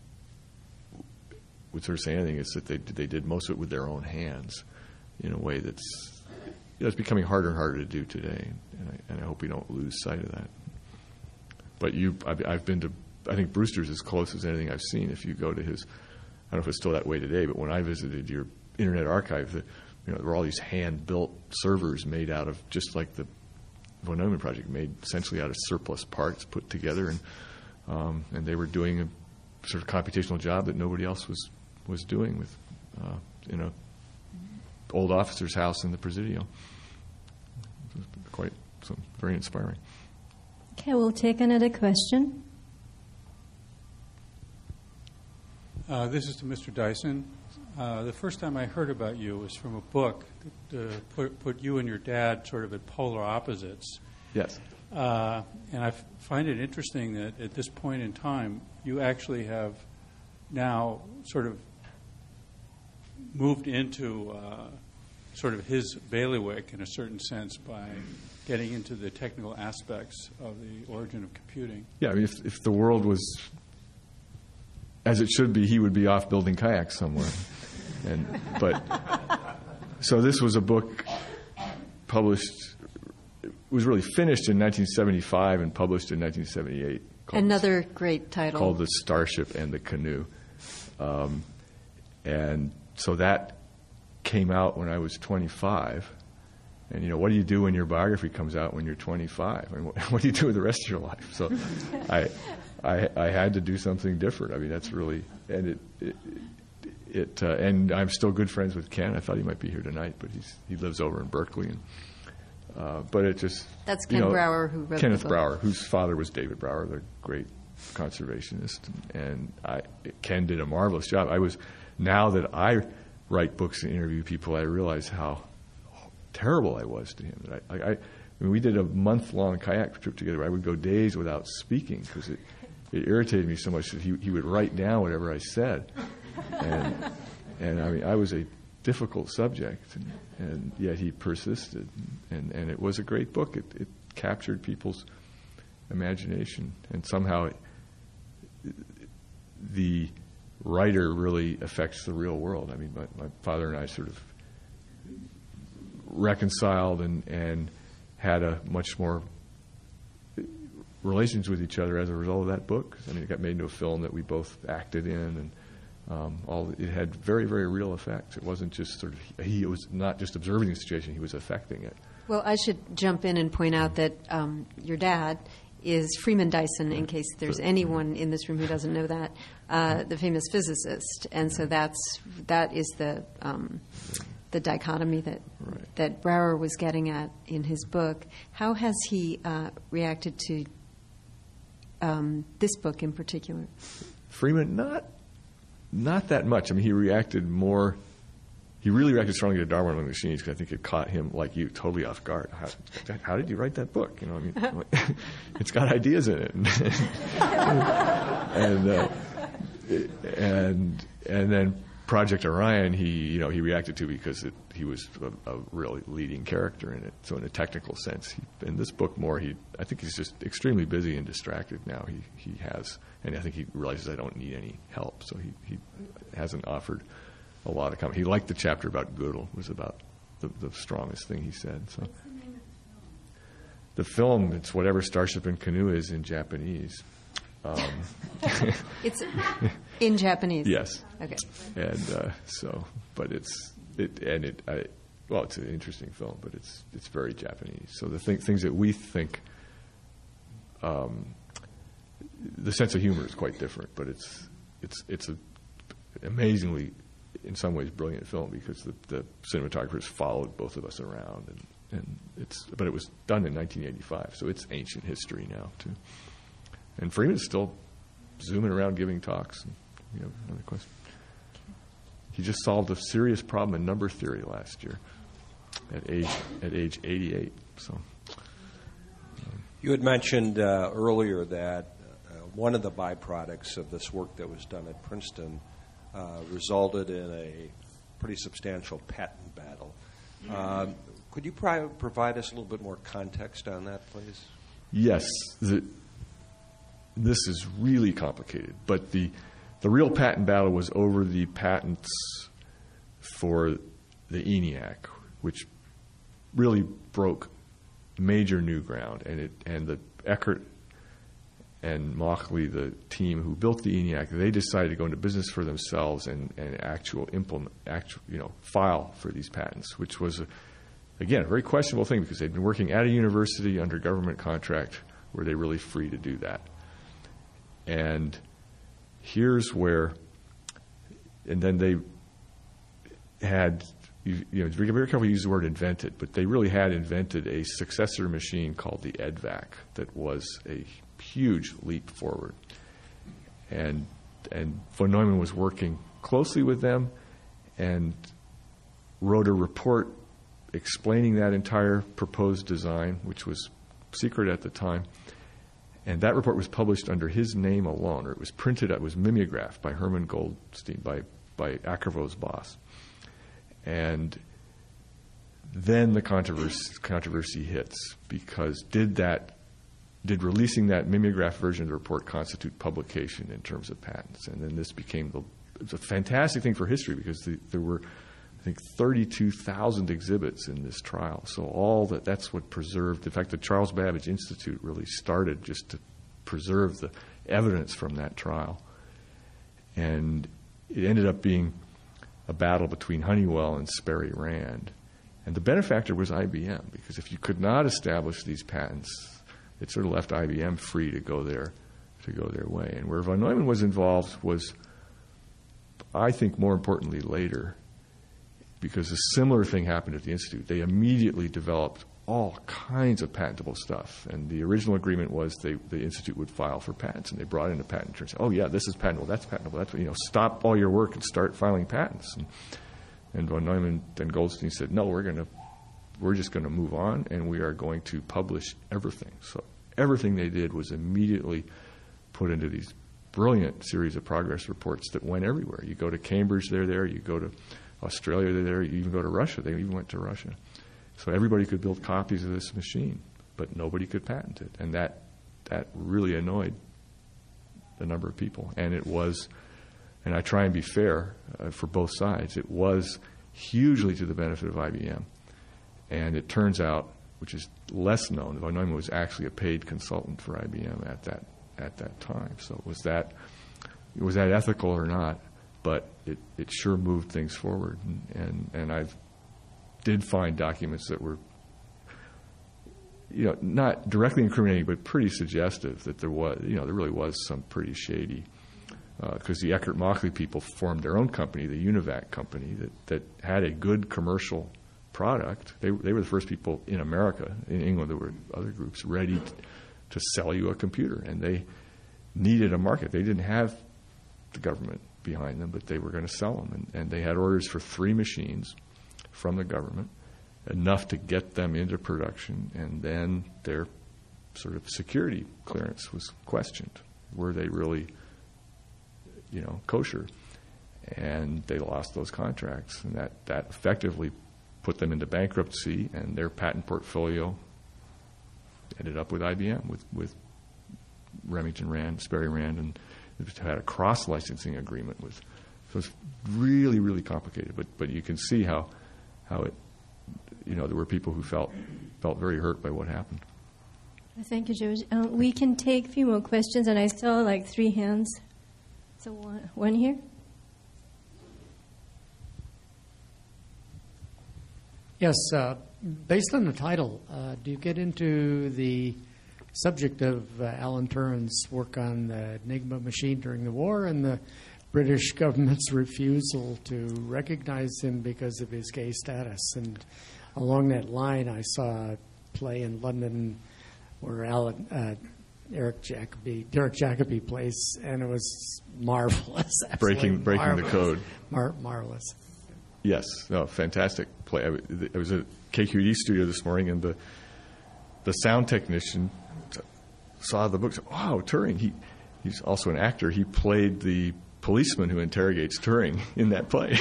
[SPEAKER 2] would sort of say anything, it's that they they did most of it with their own hands, in a way that's, you know, it's becoming harder and harder to do today, and I, and I hope we don't lose sight of that. But you, I've, I've been to, I think Brewster's as close as anything I've seen. If you go to his, I don't know if it's still that way today, but when I visited your Internet Archive, the, you know, there were all these hand-built servers made out of, just like the von Neumann project, made essentially out of surplus parts put together, and um, and they were doing a sort of computational job that nobody else was was doing with, uh, in a old officer's house in the Presidio. It was quite so very inspiring.
[SPEAKER 1] Okay, we'll take another question.
[SPEAKER 5] Uh, this is to Mister Dyson. Uh, the first time I heard about you was from a book that uh, put, put you and your dad sort of at polar opposites.
[SPEAKER 2] Yes.
[SPEAKER 5] Uh, and I f- find it interesting that at this point in time, you actually have now sort of moved into uh, sort of his bailiwick in a certain sense by getting into the technical aspects of the origin of computing.
[SPEAKER 2] Yeah, I mean, if, if the world was as it should be, he would be off building kayaks somewhere. And but so this was a book published. It was really finished in nineteen seventy-five and published in nineteen seventy-eight.
[SPEAKER 3] Another great title
[SPEAKER 2] called The Starship and the Canoe, um, and so that came out when I was twenty-five. And, you know, what do you do when your biography comes out when you're twenty-five? I mean, what, what do you do with the rest of your life? So I, I, I had to do something different. I mean, that's really, and it, it, it uh, and I'm still good friends with Ken. I thought he might be here tonight, but he's he lives over in Berkeley. And, uh, but it just,
[SPEAKER 3] that's Ken
[SPEAKER 2] you know,
[SPEAKER 3] Brower who wrote
[SPEAKER 2] Kenneth
[SPEAKER 3] the book.
[SPEAKER 2] Brower, whose father was David Brower, the great conservationist. And I, Ken did a marvelous job. I was, now that I write books and interview people, I realize how terrible I was to him. That I, I, I mean, we did a month-long kayak trip together. I would go days without speaking because it, it irritated me so much that he, he would write down whatever I said. And, and I mean, I was a difficult subject, and, and yet he persisted. And, and it was a great book. It, it captured people's imagination, and somehow it, the writer really affects the real world. I mean, my, my father and I sort of reconciled and, and had a much more relations with each other as a result of that book. I mean, it got made into a film that we both acted in, and um, all it had very, very real effects. It wasn't just sort of he was not just observing the situation; he was affecting it.
[SPEAKER 3] Well, I should jump in and point out that um, your dad is Freeman Dyson, in case there's anyone in this room who doesn't know that, uh, the famous physicist, and so that's that is the um, the dichotomy that
[SPEAKER 2] right.
[SPEAKER 3] that Brower was getting at in his book. How has he uh, reacted to um, this book in particular?
[SPEAKER 2] Freeman, not not that much. I mean, he reacted more. He really reacted strongly to Darwin Among the Machines because I think it caught him, like you, totally off guard. How, how did you write that book? You know, I mean, it's got ideas in it, and and, uh, and and then Project Orion, he you know he reacted to because it, he was a, a really leading character in it. So in a technical sense, he, in this book more, he I think he's just extremely busy and distracted now. He he has, and I think he realizes I don't need any help, so he he hasn't offered a lot of comment. He liked the chapter about Gödel. It was about the, the strongest thing he said. So
[SPEAKER 6] what's the name of
[SPEAKER 2] the
[SPEAKER 6] the film?
[SPEAKER 2] film, it's whatever Starship and Canoe is in Japanese. Um,
[SPEAKER 3] It's in Japanese.
[SPEAKER 2] yes.
[SPEAKER 3] Okay.
[SPEAKER 2] And uh, so, but it's it and it. I, well, it's an interesting film, but it's it's very Japanese. So the thing, things that we think, um, the sense of humor is quite different. But it's it's it's a amazingly, in some ways, brilliant film because the, the cinematographers followed both of us around, and, and it's. But it was done in nineteen eighty-five, so it's ancient history now too. And Freeman's still zooming around giving talks. you have another question? He just solved a serious problem in number theory last year at age at age eighty-eight. So,
[SPEAKER 7] you had mentioned uh, earlier that uh, one of the byproducts of this work that was done at Princeton uh, resulted in a pretty substantial patent battle. Um, could you pri- provide us a little bit more context on that, please?
[SPEAKER 2] Yes, the, this is really complicated, but the the real patent battle was over the patents for the ENIAC, which really broke major new ground, and it and the Eckert and Mauchly, the team who built the ENIAC, they decided to go into business for themselves and, and actual implement, actual, you know, file for these patents, which was, a, again, a very questionable thing because they'd been working at a university under government contract. Were they really free to do that? And here's where, and then they had, you, you know, very careful to use the word invented, but they really had invented a successor machine called the E D VAC that was a huge leap forward. And and von Neumann was working closely with them and wrote a report explaining that entire proposed design, which was secret at the time. And that report was published under his name alone, or it was printed, it was mimeographed by Hermann Goldstein, by, by Akervo's boss. And then the controversy, controversy hits, because did that, did releasing that mimeographed version of the report constitute publication in terms of patents? And then this became the, it was a fantastic thing for history because the, there were, I think, thirty-two thousand exhibits in this trial. So all that, that's what preserved. In fact, the Charles Babbage Institute really started just to preserve the evidence from that trial. And it ended up being a battle between Honeywell and Sperry Rand. And the benefactor was I B M, because if you could not establish these patents, it sort of left I B M free to go their, to go their way. And where von Neumann was involved was, I think, more importantly later, because a similar thing happened at the Institute. They immediately developed all kinds of patentable stuff. And the original agreement was they, the Institute would file for patents. And they brought in a patent attorney and said, oh, yeah, this is patentable, that's patentable. That's, you know, stop all your work and start filing patents. And, and von Neumann and Goldstein said, no, we're going to, we're just going to move on, and we are going to publish everything. So everything they did was immediately put into these brilliant series of progress reports that went everywhere. You go to Cambridge, they're there. You go to Australia, they're there. You even go to Russia. They even went to Russia. So everybody could build copies of this machine, but nobody could patent it. And that that really annoyed a number of people. And it was, and I try and be fair uh, for both sides, it was hugely to the benefit of I B M. And it turns out, which is less known, von Neumann was actually a paid consultant for I B M at that at that time. So was that was that ethical or not? But it, it sure moved things forward. And, and, and I did find documents that were, you know, not directly incriminating, but pretty suggestive that there was, you know, there really was some pretty shady, because uh, the Eckert Mauchly people formed their own company, the Univac company, that, that had a good commercial product. They, they were the first people in America, in England, there were other groups ready to, to sell you a computer. And they needed a market. They didn't have the government behind them, but they were going to sell them. And, and they had orders for three machines from the government, enough to get them into production, and then their sort of security clearance was questioned. Were they really, you know, kosher? And they lost those contracts, and that, that effectively put them into bankruptcy, and their patent portfolio ended up with I B M, with, with Remington Rand, Sperry Rand, and had a cross-licensing agreement with. So it's really, really complicated. But but you can see how how it, you know, there were people who felt felt very hurt by what happened.
[SPEAKER 1] Thank you, George. Um, we can take a few more questions, and I saw like three hands. So one, one here.
[SPEAKER 8] Yes, uh, based on the title, uh, do you get into the subject of uh, Alan Turing's work on the Enigma machine during the war and the British government's refusal to recognize him because of his gay status? And along that line, I saw a play in London where Alan, uh, Eric Jacobi, Derek Jacobi plays, and it was marvelous.
[SPEAKER 2] Breaking breaking
[SPEAKER 8] marvelous.
[SPEAKER 2] the code.
[SPEAKER 8] Mar- marvelous.
[SPEAKER 2] Yes, no, fantastic play. I, I was at K Q E D studio this morning, and the the sound technician saw the book. Said, wow, Turing. He he's also an actor. He played the policeman who interrogates Turing in that play.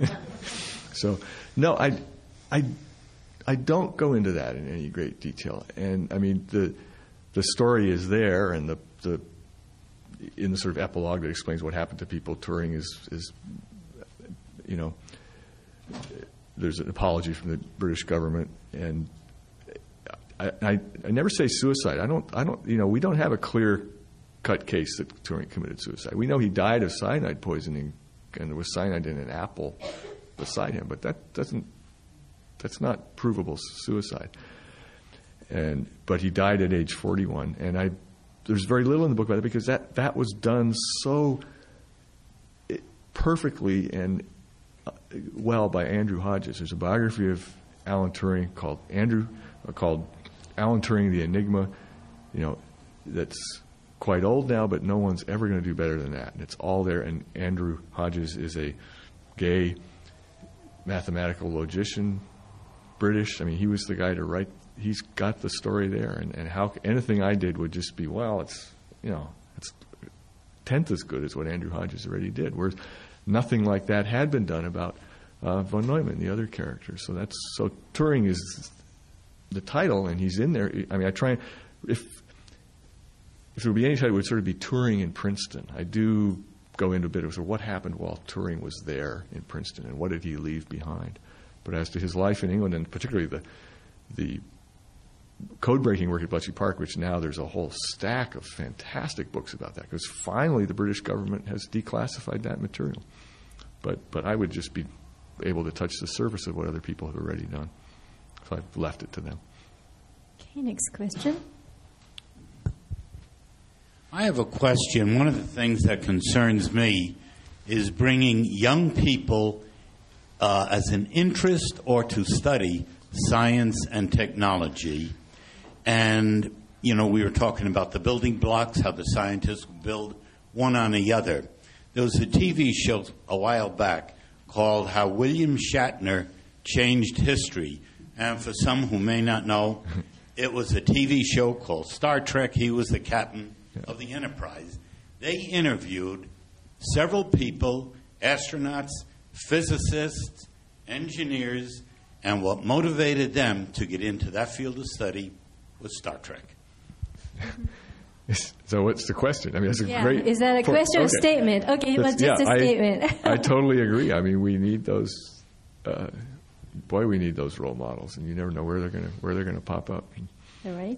[SPEAKER 2] So, no, I, I, I don't go into that in any great detail. And I mean, the the story is there, and the the in the sort of epilogue that explains what happened to people. Turing is is, you know, there's an apology from the British government, and I, I, I never say suicide. I don't I don't you know we don't have a clear cut case that Turing committed suicide. We know he died of cyanide poisoning, and there was cyanide in an apple beside him, but that doesn't that's not provable suicide. And but he died at age forty-one, and I there's very little in the book about it because that that was done so perfectly and well by Andrew Hodges. There's a biography of Alan Turing called Andrew uh, called Alan Turing the Enigma, you know, that's quite old now, but no one's ever going to do better than that. And it's all there. And Andrew Hodges is a gay mathematical logician, British. I mean, he was the guy to write. He's got the story there. And, and how anything I did would just be, well, it's, you know, it's tenth as good as what Andrew Hodges already did. Whereas nothing like that had been done about uh, von Neumann, the other character. So that's so Turing is the title, and he's in there. I mean, I try if if there would be any title, it would sort of be Turing in Princeton. I do go into a bit of sort of what happened while Turing was there in Princeton, and what did he leave behind. But as to his life in England, and particularly the the code-breaking work at Bletchley Park, which now there's a whole stack of fantastic books about that, because finally the British government has declassified that material. But but I would just be able to touch the surface of what other people have already done. So I've left it to them.
[SPEAKER 1] Okay, next question.
[SPEAKER 9] I have a question. One of the things that concerns me is bringing young people uh, as an interest or to study science and technology. And, you know, we were talking about the building blocks, how the scientists build one on the other. There was a T V show a while back called How William Shatner Changed History. And for some who may not know, it was a T V show called Star Trek. He was the captain of the Enterprise. They interviewed several people, astronauts, physicists, engineers, and what motivated them to get into that field of study was Star Trek.
[SPEAKER 2] So what's the question? I mean, that's a
[SPEAKER 1] yeah.
[SPEAKER 2] great...
[SPEAKER 1] Is that a question
[SPEAKER 2] okay.
[SPEAKER 1] or statement? Okay,
[SPEAKER 2] That's,
[SPEAKER 1] but just
[SPEAKER 2] yeah,
[SPEAKER 1] a
[SPEAKER 2] I,
[SPEAKER 1] statement.
[SPEAKER 2] I totally agree. I mean, we need those... Uh, boy, we need those role models, and you never know where they're going to where they're going to pop up.
[SPEAKER 1] All right.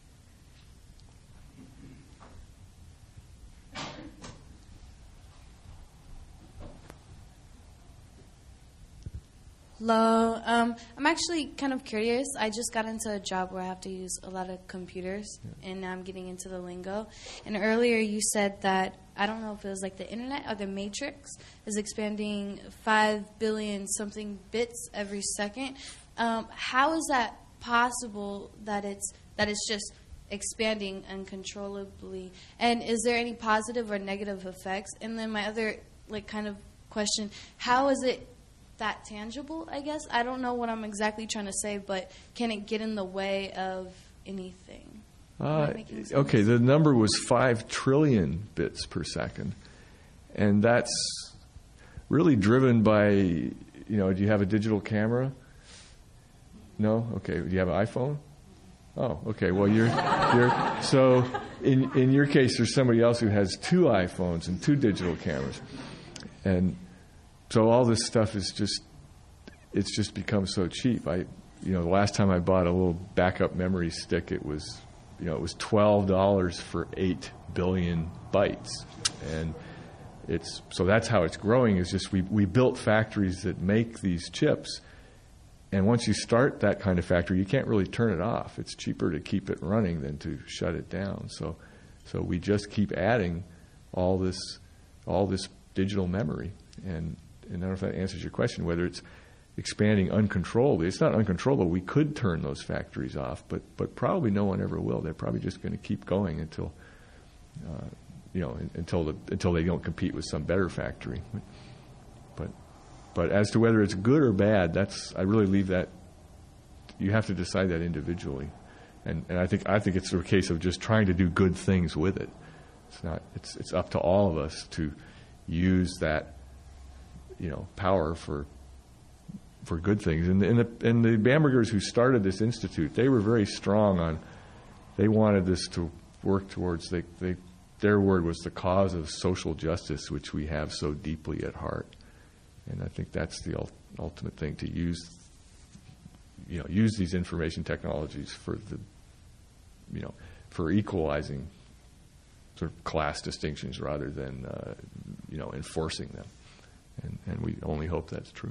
[SPEAKER 6] Hello. Um, I'm actually kind of curious. I just got into a job where I have to use a lot of computers, yeah. and now I'm getting into the lingo. And earlier you said that, I don't know if it was like the internet or the matrix, is expanding five billion something bits every second. Um, how is that possible that it's that it's just expanding uncontrollably? And is there any positive or negative effects? And then my other like kind of question, how is it that tangible, I guess? I don't know what I'm exactly trying to say, but can it get in the way of anything?
[SPEAKER 2] Uh, okay, the number was five trillion bits per second. And that's really driven by, you know, do you have a digital camera? No? Okay. Do you have an iPhone? Oh, okay. Well, you're, you're so in, in your case, there's somebody else who has two iPhones and two digital cameras. And so all this stuff is just, it's just become so cheap. I, you know, the last time I bought a little backup memory stick, it was, you know, it was twelve dollars for eight billion bytes. And it's, so that's how it's growing, is just we, we built factories that make these chips. And once you start that kind of factory, you can't really turn it off. It's cheaper to keep it running than to shut it down. So, so we just keep adding all this, all this digital memory. And, and I don't know if that answers your question, whether it's, expanding uncontrollably. It's not uncontrollable. We could turn those factories off, but but probably no one ever will. They're probably just going to keep going until uh, you know until the until they don't compete with some better factory. But but as to whether it's good or bad, that's I really leave that. You have to decide that individually, and and I think I think it's a case of just trying to do good things with it. It's not. It's it's up to all of us to use that, you know, power for for good things. And, and the and the Bambergers who started this institute, they were very strong on. They wanted this to work towards. They they their word was the cause of social justice, which we have so deeply at heart. And I think that's the ul- ultimate thing, to use. You know, use these information technologies for the, you know, for equalizing sort of class distinctions rather than, uh, you know, enforcing them. And, and we only hope that's true.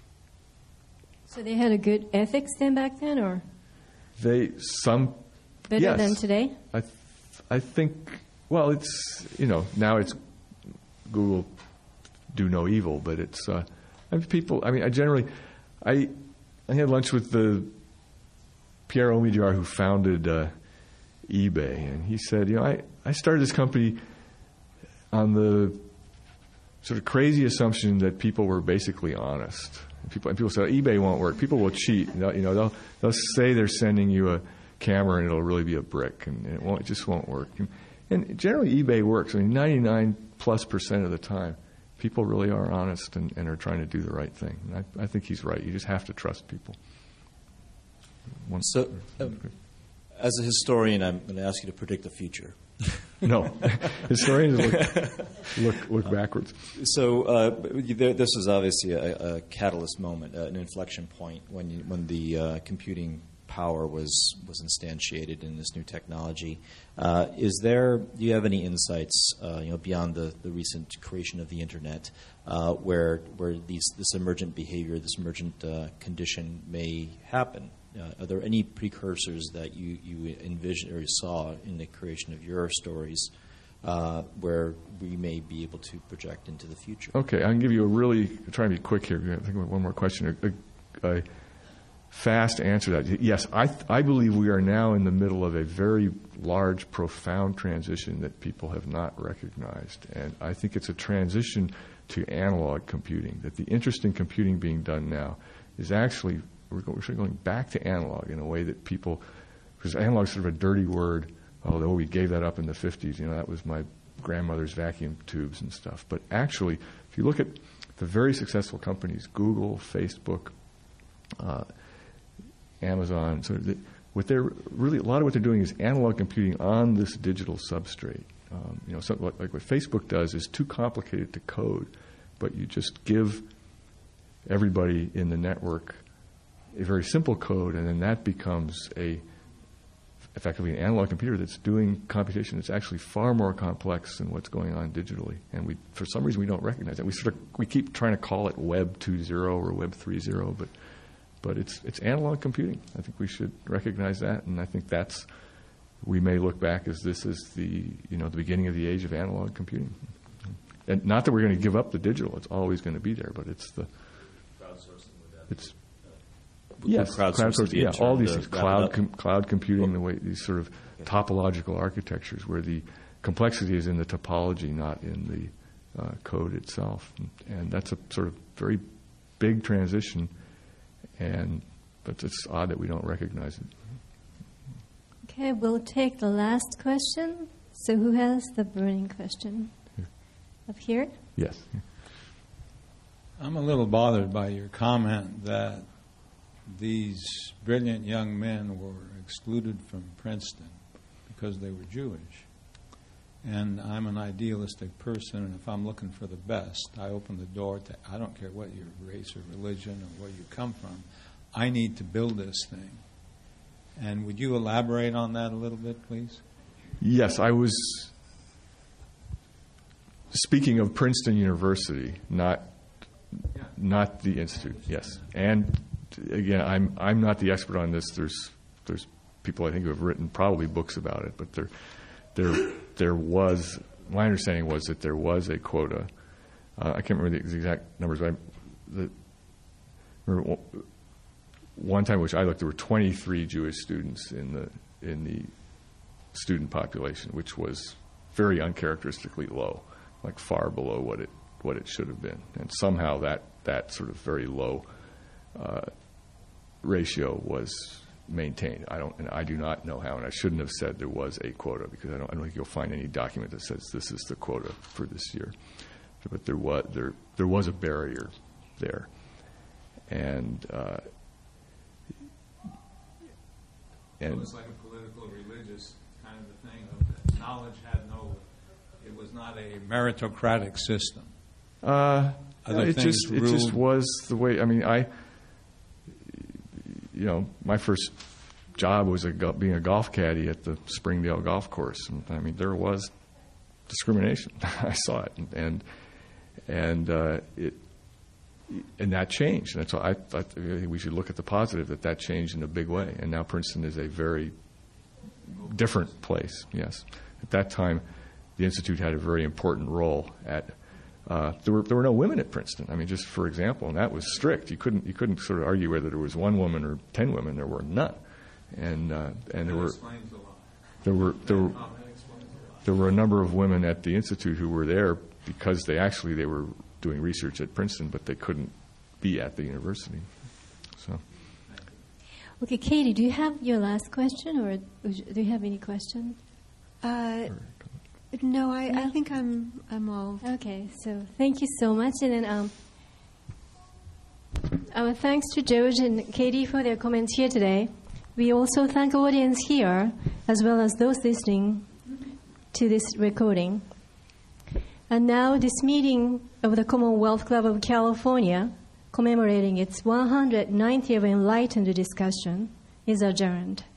[SPEAKER 1] So they had a good ethics then back then, or?
[SPEAKER 2] They, some,
[SPEAKER 1] Better
[SPEAKER 2] yes.
[SPEAKER 1] than today?
[SPEAKER 2] I, th- I think, well, it's, you know, now it's Google do no evil, but it's, uh, I mean, people, I mean, I generally, I, I had lunch with the Pierre Omidyar, who founded uh, eBay, and he said, you know, I, I started this company on the sort of crazy assumption that people were basically honest. And people, and people said, eBay won't work. People will cheat. You know, you know, they'll they'll say they're sending you a camera, and it'll really be a brick, and it won't. It just won't work. And, and generally, eBay works. I mean, ninety-nine plus percent of the time, people really are honest and, and are trying to do the right thing. And I, I think he's right. You just have to trust people. One,
[SPEAKER 10] so, um, as a historian, I'm going to ask you to predict the future.
[SPEAKER 2] No, historians look, look look backwards.
[SPEAKER 10] So uh, there, this is obviously a, a catalyst moment, uh, an inflection point when you, when the uh, computing power was was instantiated in this new technology. Uh, is there? Do you have any insights, uh, you know, beyond the, the recent creation of the internet, uh, where where these this emergent behavior, this emergent uh, condition may happen? Uh, are there any precursors that you you envision or saw in the creation of your stories, uh, where we may be able to project into the future?
[SPEAKER 2] Okay, I can give you a really try and be quick here. I think one more question. A, a, a fast answer to that. Yes, I I believe we are now in the middle of a very large, profound transition that people have not recognized, and I think it's a transition to analog computing. That the interesting computing being done now is actually we're going, we're going back to analog in a way that people, because analog is sort of a dirty word. Although we gave that up in the fifties, you know, that was my grandmother's vacuum tubes and stuff. But actually, if you look at the very successful companies, Google, Facebook, uh, Amazon, so the, what they're really a lot of what they're doing is analog computing on this digital substrate. Um, you know, something like, like what Facebook does is too complicated to code, but you just give everybody in the network a very simple code, and then that becomes a effectively an analog computer that's doing computation that's actually far more complex than what's going on digitally. And we, for some reason, we don't recognize that. We sort of we keep trying to call it Web two point oh or Web three point oh, but but it's it's analog computing. I think we should recognize that, and I think that's we may look back as this is the you know the beginning of the age of analog computing. And not that we're going to give up the digital; it's always going to be there. But it's the
[SPEAKER 10] crowdsourcing with that.
[SPEAKER 2] It's
[SPEAKER 10] Would
[SPEAKER 2] yes,
[SPEAKER 10] crowdsourcing
[SPEAKER 2] crowdsourcing.
[SPEAKER 10] be a
[SPEAKER 2] Yeah,
[SPEAKER 10] term
[SPEAKER 2] all these
[SPEAKER 10] to
[SPEAKER 2] things,
[SPEAKER 10] wrap it
[SPEAKER 2] cloud
[SPEAKER 10] up?
[SPEAKER 2] com- cloud computing, the way these sort of topological architectures, where the complexity is in the topology, not in the uh, code itself, and, and that's a sort of very big transition. And but it's odd that we don't recognize it.
[SPEAKER 1] Okay, we'll take the last question. So who has the burning question? Up here?
[SPEAKER 2] Yes.
[SPEAKER 11] I'm a little bothered by your comment that these brilliant young men were excluded from Princeton because they were Jewish. And I'm an idealistic person, and if I'm looking for the best, I open the door to, I don't care what your race or religion or where you come from, I need to build this thing. And would you elaborate on that a little bit, please?
[SPEAKER 2] Yes, I was speaking of Princeton University, not not the institute. Yes, and again, I'm I'm not the expert on this. There's there's people I think who have written probably books about it, but there there there was my understanding was that there was a quota. Uh, I can't remember the exact numbers, but I, the remember one time which I looked, there were twenty-three Jewish students in the in the student population, which was very uncharacteristically low, like far below what it what it should have been. And somehow that that sort of very low uh, ratio was maintained. I don't, and I do not know how, and I shouldn't have said there was a quota, because I don't, I don't think you'll find any document that says this is the quota for this year. But there was there there was a barrier there, and uh, and
[SPEAKER 11] it was like a political, religious kind of a thing. Of that knowledge had no. It was not a meritocratic system.
[SPEAKER 2] Uh,
[SPEAKER 11] Other
[SPEAKER 2] it
[SPEAKER 11] things
[SPEAKER 2] just it just was the way. I mean, I. You know, my first job was a, being a golf caddy at the Springdale Golf Course, and I mean, there was discrimination. I saw it, and and, and uh, it and that changed. And that's why I thought I think we should look at the positive, that that changed in a big way. And now Princeton is a very different place. Yes, at that time, the Institute had a very important role at. Uh, there were there were no women at Princeton. I mean, just for example, and that was strict. You couldn't you couldn't sort of argue whether there was one woman or ten women. There were none, and uh, and there were there were there were there were a number of women at the Institute who were there because they actually they were doing research at Princeton, but they couldn't be at the university. So.
[SPEAKER 1] Okay, Katie, do you have your last question, or do you have any questions?
[SPEAKER 3] Uh, No, I,
[SPEAKER 1] No?
[SPEAKER 3] I think I'm I'm all.
[SPEAKER 1] Okay, so thank you so much. And then um, our thanks to George and Katie for their comments here today. We also thank our audience here, as well as those listening to this recording. And now this meeting of the Commonwealth Club of California, commemorating its one hundred ninetieth Enlightened discussion, is adjourned.